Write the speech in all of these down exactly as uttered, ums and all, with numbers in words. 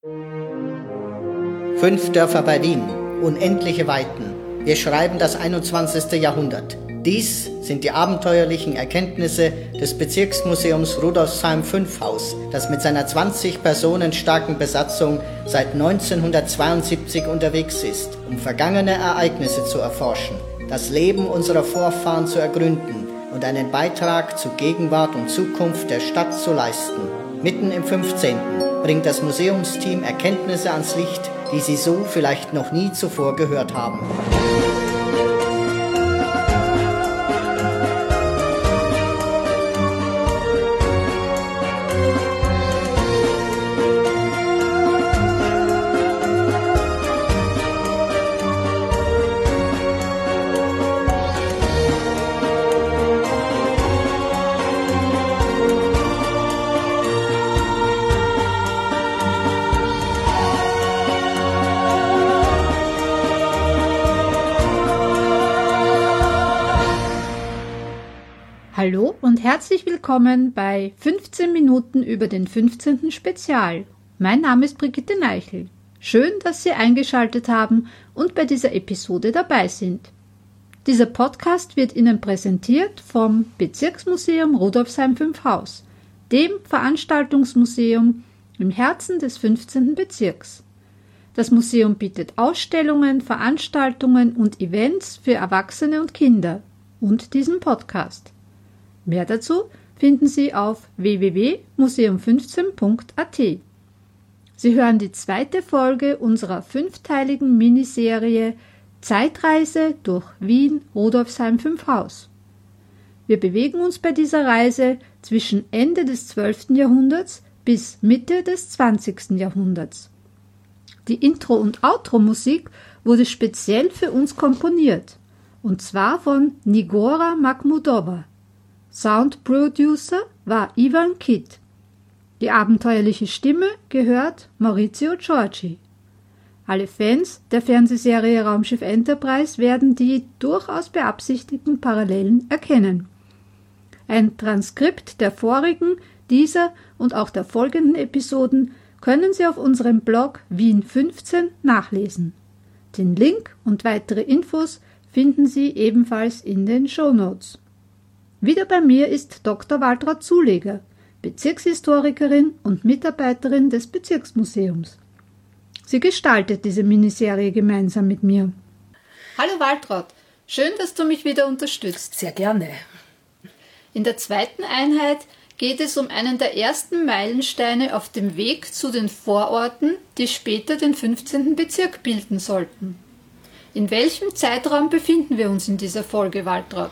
Fünf Dörfer bei Wien, unendliche Weiten. Wir schreiben das einundzwanzigste Jahrhundert. Dies sind die abenteuerlichen Erkenntnisse des Bezirksmuseums Rudolfsheim fünf Haus, das mit seiner zwanzig Personen starken Besatzung seit neunzehnhundertzweiundsiebzig unterwegs ist, um vergangene Ereignisse zu erforschen, das Leben unserer Vorfahren zu ergründen und einen Beitrag zu Gegenwart und Zukunft der Stadt zu leisten. Mitten im fünfzehnten bringt das Museumsteam Erkenntnisse ans Licht, die Sie so vielleicht noch nie zuvor gehört haben. Hallo und herzlich willkommen bei fünfzehn Minuten über den fünfzehnten Spezial. Mein Name ist Brigitte Neichel. Schön, dass Sie eingeschaltet haben und bei dieser Episode dabei sind. Dieser Podcast wird Ihnen präsentiert vom Bezirksmuseum Rudolfsheim fünf Haus, dem Veranstaltungsmuseum im Herzen des fünfzehnten Bezirks. Das Museum bietet Ausstellungen, Veranstaltungen und Events für Erwachsene und Kinder und diesen Podcast. Mehr dazu finden Sie auf w w w punkt museum fünfzehn punkt a t. Sie hören die zweite Folge unserer fünfteiligen Miniserie Zeitreise durch Wien Rudolfsheim fünf Haus. Wir bewegen uns bei dieser Reise zwischen Ende des zwölften Jahrhunderts bis Mitte des zwanzigsten Jahrhunderts. Die Intro- und Outro-Musik wurde speziell für uns komponiert, und zwar von Nigora Makhmudova. Soundproducer war Ivan Kitt. Die abenteuerliche Stimme gehört Maurizio Giorgi. Alle Fans der Fernsehserie Raumschiff Enterprise werden die durchaus beabsichtigten Parallelen erkennen. Ein Transkript der vorigen, dieser und auch der folgenden Episoden können Sie auf unserem Blog Wien fünfzehn nachlesen. Den Link und weitere Infos finden Sie ebenfalls in den Shownotes. Wieder bei mir ist Doktor Waltraud Zuleger, Bezirkshistorikerin und Mitarbeiterin des Bezirksmuseums. Sie gestaltet diese Miniserie gemeinsam mit mir. Hallo Waltraud, schön, dass du mich wieder unterstützt. Sehr gerne. In der zweiten Einheit geht es um einen der ersten Meilensteine auf dem Weg zu den Vororten, die später den fünfzehnten Bezirk bilden sollten. In welchem Zeitraum befinden wir uns in dieser Folge, Waltraud?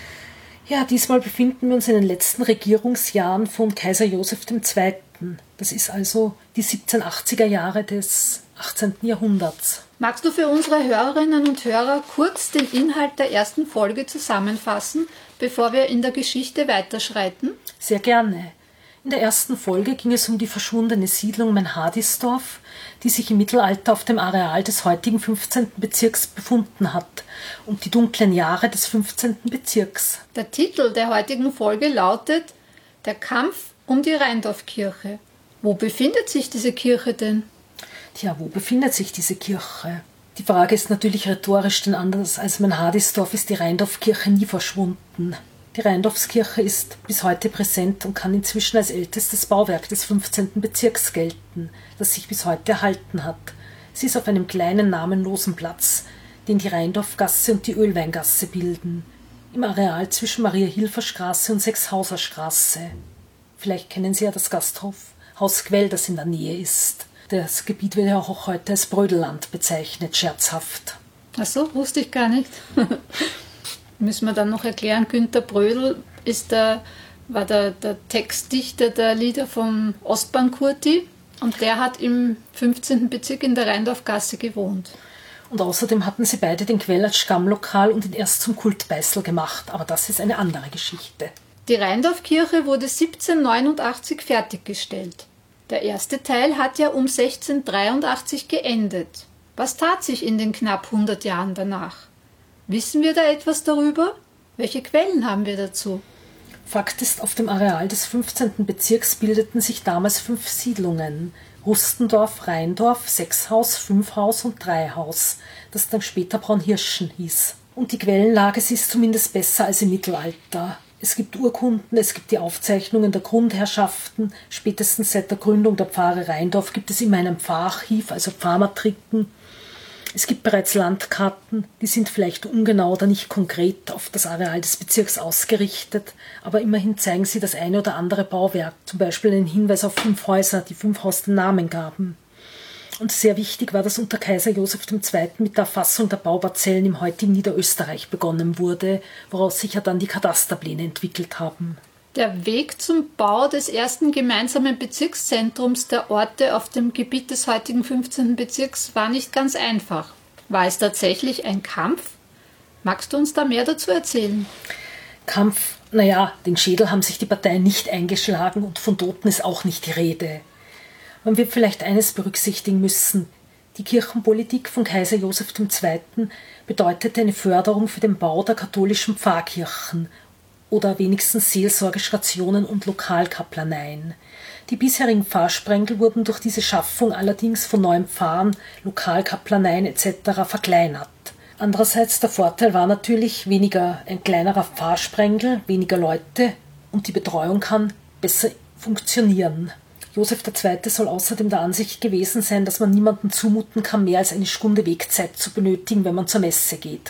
Ja, diesmal befinden wir uns in den letzten Regierungsjahren von Kaiser Joseph der Zweite. Das ist also die siebzehnhundertachtziger Jahre des achtzehnten Jahrhunderts. Magst du für unsere Hörerinnen und Hörer kurz den Inhalt der ersten Folge zusammenfassen, bevor wir in der Geschichte weiterschreiten? Sehr gerne. In der ersten Folge ging es um die verschwundene Siedlung Menhadisdorf, die sich im Mittelalter auf dem Areal des heutigen fünfzehnten Bezirks befunden hat, und die dunklen Jahre des fünfzehnten Bezirks. Der Titel der heutigen Folge lautet Der Kampf um die Rheindorfkirche. Wo befindet sich diese Kirche denn? Tja, wo befindet sich diese Kirche? Die Frage ist natürlich rhetorisch, denn anders als Menhadisdorf ist die Rheindorfkirche nie verschwunden. Die Rheindorfskirche ist bis heute präsent und kann inzwischen als ältestes Bauwerk des fünfzehnten Bezirks gelten, das sich bis heute erhalten hat. Sie ist auf einem kleinen namenlosen Platz, den die Rheindorfgasse und die Ölweingasse bilden, im Areal zwischen Maria-Hilfer-Straße und Sechshauser-Straße. Vielleicht kennen Sie ja das Gasthof Haus Quell, das in der Nähe ist. Das Gebiet wird ja auch heute als Brödelland bezeichnet, scherzhaft. Ach so, wusste ich gar nicht. Müssen wir dann noch erklären, Günter Brödel ist der, war der, der Textdichter der Lieder von Ostbahn-Kurti und der hat im fünfzehnten Bezirk in der Rheindorfgasse gewohnt. Und außerdem hatten sie beide den Quell als Stammlokal und ihn erst zum Kultbeißel gemacht, aber das ist eine andere Geschichte. Die Rheindorfkirche wurde siebzehnhundertneunundachtzig fertiggestellt. Der erste Teil hat ja um sechzehnhundertdreiundachtzig geendet. Was tat sich in den knapp hundert Jahren danach? Wissen wir da etwas darüber? Welche Quellen haben wir dazu? Fakt ist, auf dem Areal des fünfzehnten Bezirks bildeten sich damals fünf Siedlungen, Rustendorf, Rheindorf, Sechshaus, Fünfhaus und Dreihaus, das dann später Braunhirschen hieß. Und die Quellenlage, sie ist zumindest besser als im Mittelalter. Es gibt Urkunden, es gibt die Aufzeichnungen der Grundherrschaften. Spätestens seit der Gründung der Pfarre Rheindorf gibt es immer ein Pfarrarchiv, also Pfarrmatriken. Es gibt bereits Landkarten, die sind vielleicht ungenau oder nicht konkret auf das Areal des Bezirks ausgerichtet, aber immerhin zeigen sie das eine oder andere Bauwerk, zum Beispiel einen Hinweis auf fünf Häuser, die fünf Haus den Namen gaben. Und sehr wichtig war, dass unter Kaiser Joseph der Zweite mit der Erfassung der Bauparzellen im heutigen Niederösterreich begonnen wurde, woraus sich ja dann die Katasterpläne entwickelt haben. Der Weg zum Bau des ersten gemeinsamen Bezirkszentrums der Orte auf dem Gebiet des heutigen fünfzehnten Bezirks war nicht ganz einfach. War es tatsächlich ein Kampf? Magst du uns da mehr dazu erzählen? Kampf, naja, den Schädel haben sich die Parteien nicht eingeschlagen und von Toten ist auch nicht die Rede. Man wird vielleicht eines berücksichtigen müssen. Die Kirchenpolitik von Kaiser Joseph der Zweite bedeutete eine Förderung für den Bau der katholischen Pfarrkirchen oder wenigstens Seelsorgestationen und Lokalkaplaneien. Die bisherigen Pfarrsprengel wurden durch diese Schaffung allerdings von neuen Pfarren, Lokalkaplaneien et cetera verkleinert. Andererseits der Vorteil war natürlich weniger ein kleinerer Pfarrsprengel, weniger Leute und die Betreuung kann besser funktionieren. Joseph der Zweite soll außerdem der Ansicht gewesen sein, dass man niemandem zumuten kann, mehr als eine Stunde Wegzeit zu benötigen, wenn man zur Messe geht.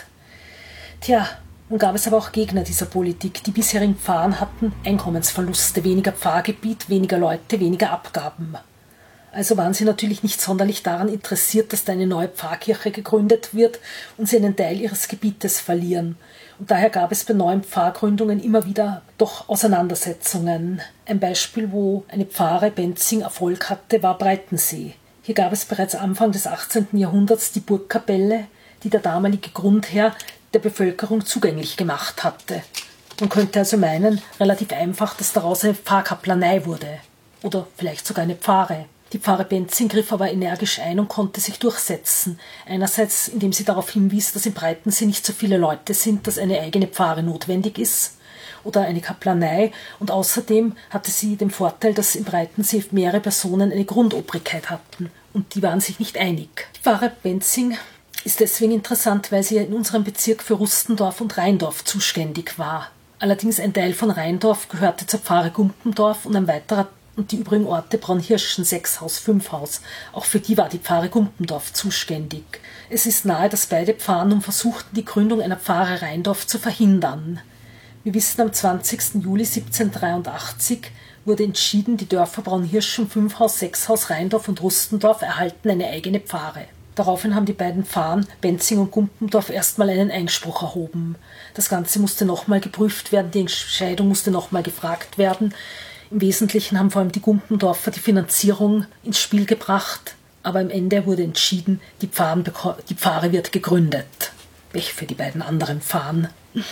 Tja, nun gab es aber auch Gegner dieser Politik. Die bisherigen Pfarren hatten Einkommensverluste, weniger Pfarrgebiet, weniger Leute, weniger Abgaben. Also waren sie natürlich nicht sonderlich daran interessiert, dass da eine neue Pfarrkirche gegründet wird und sie einen Teil ihres Gebietes verlieren. Und daher gab es bei neuen Pfarrgründungen immer wieder doch Auseinandersetzungen. Ein Beispiel, wo eine Pfarre Benzing Erfolg hatte, war Breitensee. Hier gab es bereits Anfang des achtzehnten Jahrhunderts die Burgkapelle, die der damalige Grundherr der Bevölkerung zugänglich gemacht hatte. Man könnte also meinen, relativ einfach, dass daraus eine Pfarrkaplanei wurde. Oder vielleicht sogar eine Pfarre. Die Pfarre Benzing griff aber energisch ein und konnte sich durchsetzen. Einerseits, indem sie darauf hinwies, dass in Breitensee nicht so viele Leute sind, dass eine eigene Pfarre notwendig ist oder eine Kaplanei. Und außerdem hatte sie den Vorteil, dass in Breitensee mehrere Personen eine Grundobrigkeit hatten. Und die waren sich nicht einig. Die Pfarre Benzing ist deswegen interessant, weil sie in unserem Bezirk für Rustendorf und Rheindorf zuständig war. Allerdings ein Teil von Rheindorf gehörte zur Pfarre Gumpendorf und ein weiterer und die übrigen Orte Braunhirschen, Sechshaus, Fünfhaus. Auch für die war die Pfarre Gumpendorf zuständig. Es ist nahe, dass beide Pfarren nun versuchten, die Gründung einer Pfarre Rheindorf zu verhindern. Wir wissen, am zwanzigsten Juli siebzehnhundertdreiundachtzig wurde entschieden, die Dörfer Braunhirschen, Fünfhaus, Sechshaus, Rheindorf und Rustendorf erhalten eine eigene Pfarre. Daraufhin haben die beiden Pfarren, Benzing und Gumpendorf, erstmal einen Einspruch erhoben. Das Ganze musste nochmal geprüft werden, die Entscheidung musste nochmal gefragt werden. Im Wesentlichen haben vor allem die Gumpendorfer die Finanzierung ins Spiel gebracht, aber am Ende wurde entschieden, die, Pfarren, die Pfarre wird gegründet. Welch für die beiden anderen Pfarren.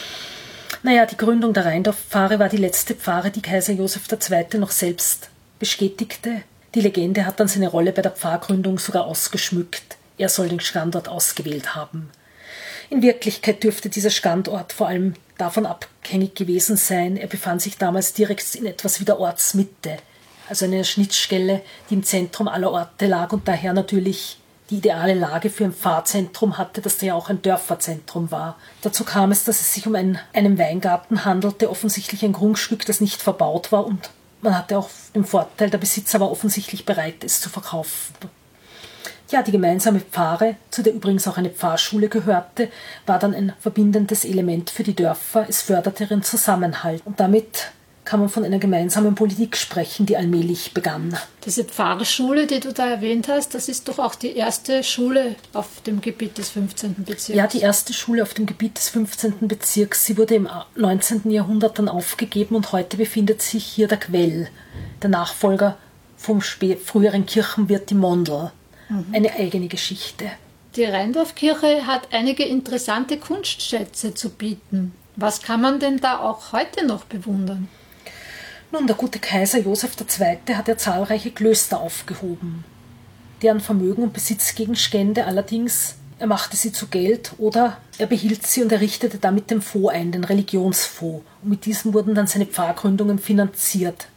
Naja, die Gründung der Rheindorf-Pfarre war die letzte Pfarre, die Kaiser Joseph der Zweite noch selbst bestätigte. Die Legende hat dann seine Rolle bei der Pfarrgründung sogar ausgeschmückt. Er soll den Standort ausgewählt haben. In Wirklichkeit dürfte dieser Standort vor allem davon abhängig gewesen sein. Er befand sich damals direkt in etwas wie der Ortsmitte, also einer Schnittstelle, die im Zentrum aller Orte lag und daher natürlich die ideale Lage für ein Pfarrzentrum hatte, das ja auch ein Dörferzentrum war. Dazu kam es, dass es sich um einen, einen Weingarten handelte, offensichtlich ein Grundstück, das nicht verbaut war und man hatte auch den Vorteil, der Besitzer war offensichtlich bereit, es zu verkaufen. Ja, die gemeinsame Pfarre, zu der übrigens auch eine Pfarrschule gehörte, war dann ein verbindendes Element für die Dörfer. Es förderte ihren Zusammenhalt. Und damit kann man von einer gemeinsamen Politik sprechen, die allmählich begann. Diese Pfarrschule, die du da erwähnt hast, das ist doch auch die erste Schule auf dem Gebiet des fünfzehnten Bezirks. Ja, die erste Schule auf dem Gebiet des fünfzehnten Bezirks. Sie wurde im neunzehnten Jahrhundert dann aufgegeben und heute befindet sich hier der Quell, der Nachfolger vom früheren Kirchenwirt die Mondl. Eine eigene Geschichte. Die Rheindorfkirche hat einige interessante Kunstschätze zu bieten. Was kann man denn da auch heute noch bewundern? Nun, der gute Kaiser Joseph der Zweite hat ja zahlreiche Klöster aufgehoben. Deren Vermögen und Besitzgegenstände allerdings, er machte sie zu Geld oder er behielt sie und errichtete damit den Fonds ein, den Religionsfonds. Und mit diesem wurden dann seine Pfarrgründungen finanziert.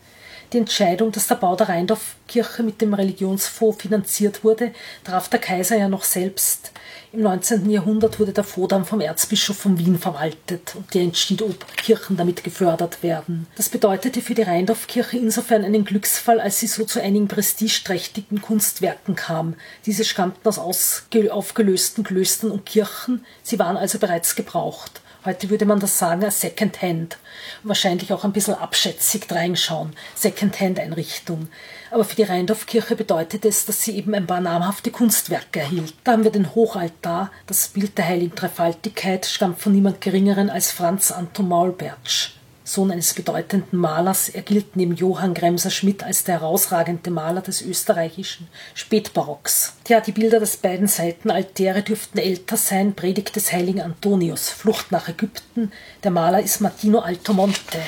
Die Entscheidung, dass der Bau der Rheindorfkirche mit dem Religionsfonds finanziert wurde, traf der Kaiser ja noch selbst. Im neunzehnten Jahrhundert wurde der Fonds dann vom Erzbischof von Wien verwaltet und der entschied, ob Kirchen damit gefördert werden. Das bedeutete für die Rheindorfkirche insofern einen Glücksfall, als sie so zu einigen prestigeträchtigen Kunstwerken kam. Diese stammten aus aufgelösten Klöstern und Kirchen, sie waren also bereits gebraucht. Heute würde man das sagen als Secondhand. Wahrscheinlich auch ein bisschen abschätzig reinschauen. Secondhand-Einrichtung. Aber für die Rheindorfkirche bedeutet es, dass sie eben ein paar namhafte Kunstwerke erhielt. Da haben wir den Hochaltar. Das Bild der heiligen Dreifaltigkeit stammt von niemand Geringeren als Franz Anton Maulbertsch, Sohn eines bedeutenden Malers. Er gilt neben Johann Kremser-Schmidt als der herausragende Maler des österreichischen Spätbarocks. Tja, die Bilder des beiden Seitenaltäre dürften älter sein. Predigt des heiligen Antonius, Flucht nach Ägypten. Der Maler ist Martino Altomonte,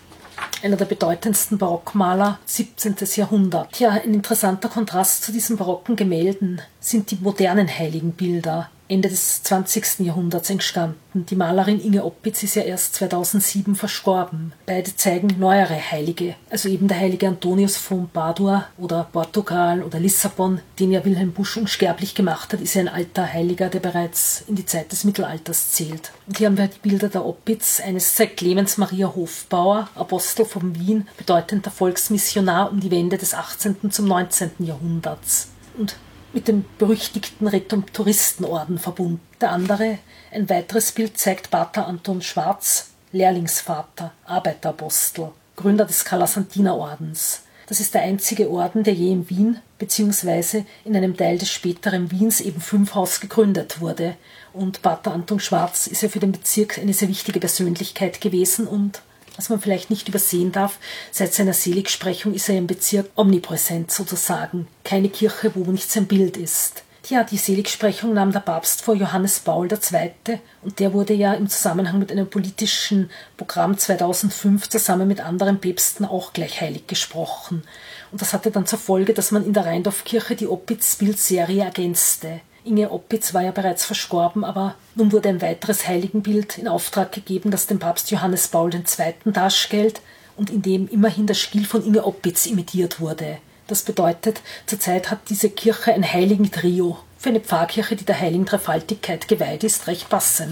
einer der bedeutendsten Barockmaler siebzehnten Jahrhundert. Tja, ein interessanter Kontrast zu diesen barocken Gemälden sind die modernen Heiligenbilder. Ende des zwanzigsten Jahrhunderts entstanden. Die Malerin Inge Oppitz ist ja erst zweitausendsieben verstorben. Beide zeigen neuere Heilige, also eben der heilige Antonius von Padua oder Portugal oder Lissabon, den ja Wilhelm Busch unsterblich gemacht hat, ist ja ein alter Heiliger, der bereits in die Zeit des Mittelalters zählt. Und hier haben wir die Bilder der Oppitz, eines Clemens Maria Hofbauer, Apostel von Wien, bedeutender Volksmissionar um die Wende des achtzehnten zum neunzehnten Jahrhunderts. Und mit dem berüchtigten Redemptoristenorden verbunden. Der andere, ein weiteres Bild, zeigt Pater Anton Schwarz, Lehrlingsvater, Arbeiterapostel, Gründer des Kalasantiner-Ordens. Das ist der einzige Orden, der je in Wien bzw. in einem Teil des späteren Wiens, eben Fünfhaus, gegründet wurde. Und Pater Anton Schwarz ist ja für den Bezirk eine sehr wichtige Persönlichkeit gewesen und, was man vielleicht nicht übersehen darf, seit seiner Seligsprechung ist er im Bezirk omnipräsent sozusagen. Keine Kirche, wo nicht sein Bild ist. Tja, die Seligsprechung nahm der Papst vor, Johannes Paul der Zweite, und der wurde ja im Zusammenhang mit einem politischen Programm zweitausendfünf zusammen mit anderen Päpsten auch gleich heilig gesprochen. Und das hatte dann zur Folge, dass man in der Rheindorfkirche die Oppitz-Bildserie ergänzte. Inge Oppitz war ja bereits verstorben, aber nun wurde ein weiteres Heiligenbild in Auftrag gegeben, das den Papst Johannes Paul der Zweite darstellt und in dem immerhin der Stil von Inge Oppitz imitiert wurde. Das bedeutet, zurzeit hat diese Kirche ein Heiligen-Trio. Für eine Pfarrkirche, die der heiligen Dreifaltigkeit geweiht ist, recht passend.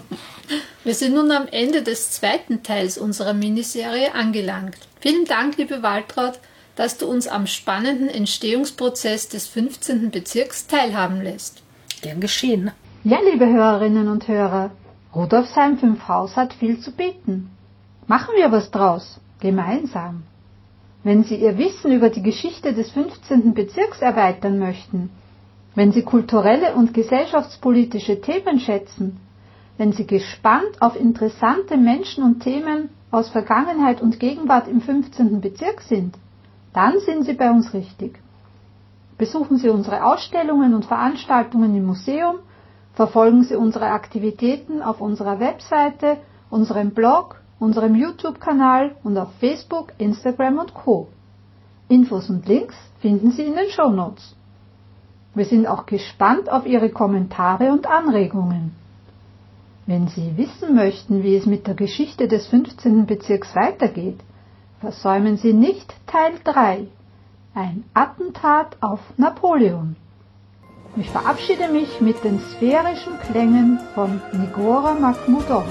Wir sind nun am Ende des zweiten Teils unserer Miniserie angelangt. Vielen Dank, liebe Waltraud, dass du uns am spannenden Entstehungsprozess des fünfzehnten Bezirks teilhaben lässt. Gern geschehen. Ja, liebe Hörerinnen und Hörer, Rudolfsheim fünf Haus hat viel zu bieten. Machen wir was draus, gemeinsam. Wenn Sie Ihr Wissen über die Geschichte des fünfzehnten Bezirks erweitern möchten, wenn Sie kulturelle und gesellschaftspolitische Themen schätzen, wenn Sie gespannt auf interessante Menschen und Themen aus Vergangenheit und Gegenwart im fünfzehnten Bezirk sind, dann sind Sie bei uns richtig. Besuchen Sie unsere Ausstellungen und Veranstaltungen im Museum, verfolgen Sie unsere Aktivitäten auf unserer Webseite, unserem Blog, unserem YouTube-Kanal und auf Facebook, Instagram und Co. Infos und Links finden Sie in den Shownotes. Wir sind auch gespannt auf Ihre Kommentare und Anregungen. Wenn Sie wissen möchten, wie es mit der Geschichte des fünfzehnten Bezirks weitergeht, versäumen Sie nicht Teil drei, ein Attentat auf Napoleon. Ich verabschiede mich mit den sphärischen Klängen von Nigora Makhmudova.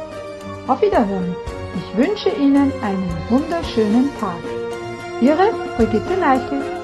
Auf Wiederhören. Ich wünsche Ihnen einen wunderschönen Tag. Ihre Brigitte Neichel.